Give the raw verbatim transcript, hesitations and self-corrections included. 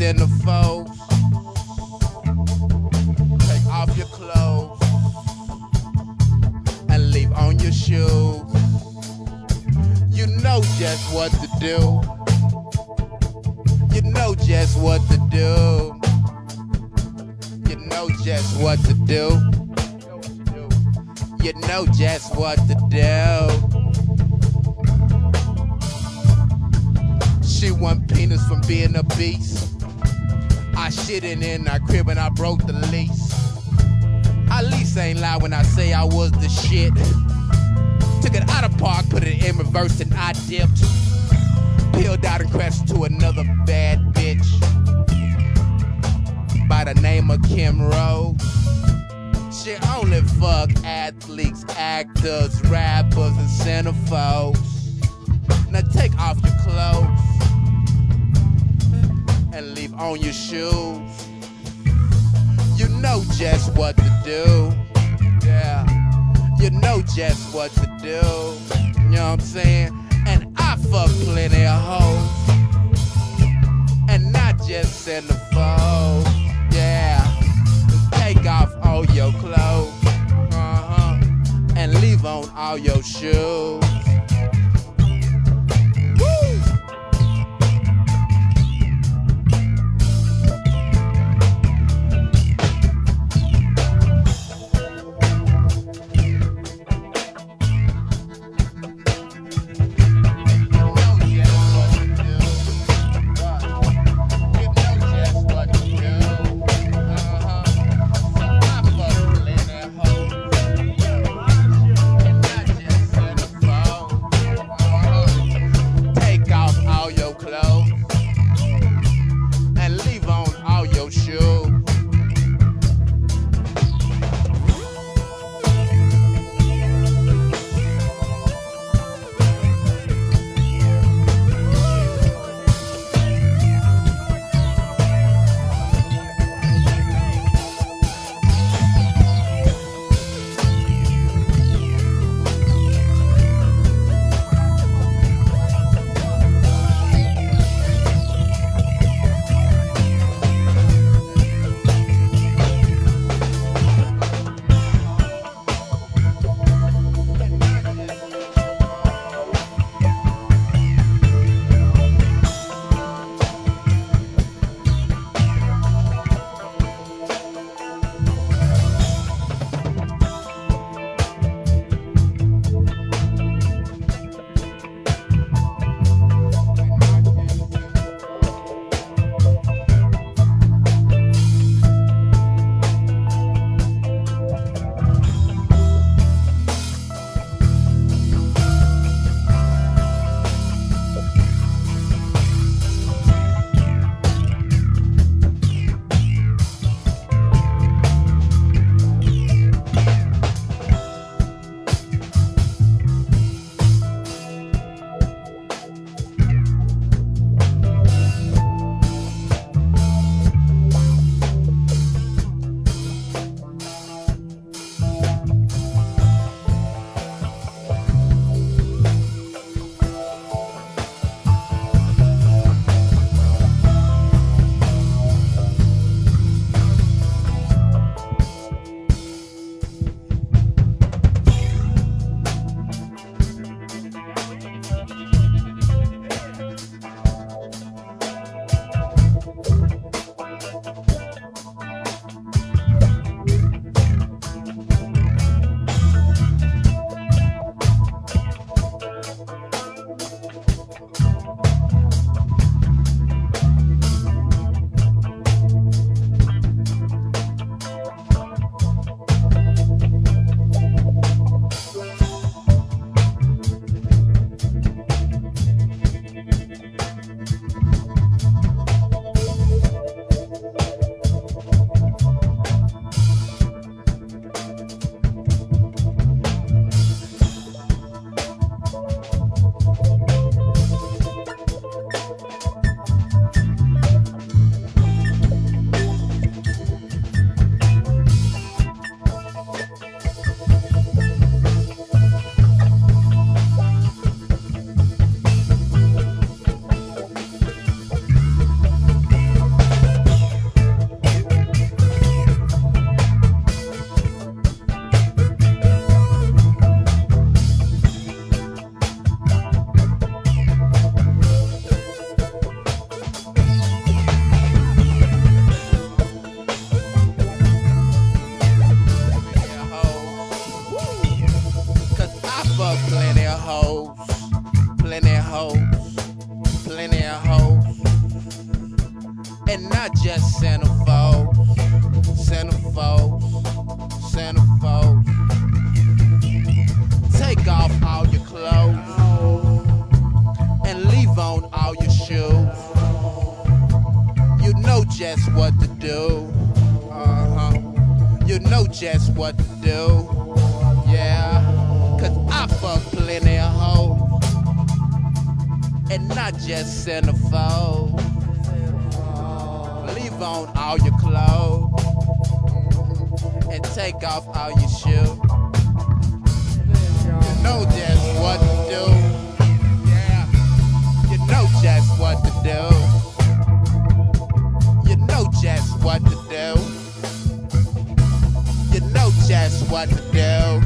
centerfolds. Take off your clothes and leave on your shoes. You know just what to do. You know just what to do. You know just what to do. You know just what to do. She want penis from being a beast. I shitting in her crib and I broke the lease. I at least ain't lie when I say I was the shit. Took it out of park, put it in reverse and I dipped. Peeled out and crashed to another bad bitch by the name of Kim Rose. She only fuck athletes, actors, rappers, and centerfolds. Now take off your clothes and leave on your shoes. You know just what to do. Yeah, you know just what to do. You know what I'm saying? And I fuck plenty of hoes, and not just centerfolds. Yeah, take off all your clothes, uh-huh, and leave on all your shoes. centerfold, centerfold, centerfold. Take off all your clothes and leave on all your shoes. You know just what to do. Uh-huh. You know just what to do. Yeah. Cause I fuck plenty of hoes. And not just centerfold. Leave on all your clothes and take off all your shoes. You know just what to do. Yeah. You know just what to do. You know just what to do. You know just what to do.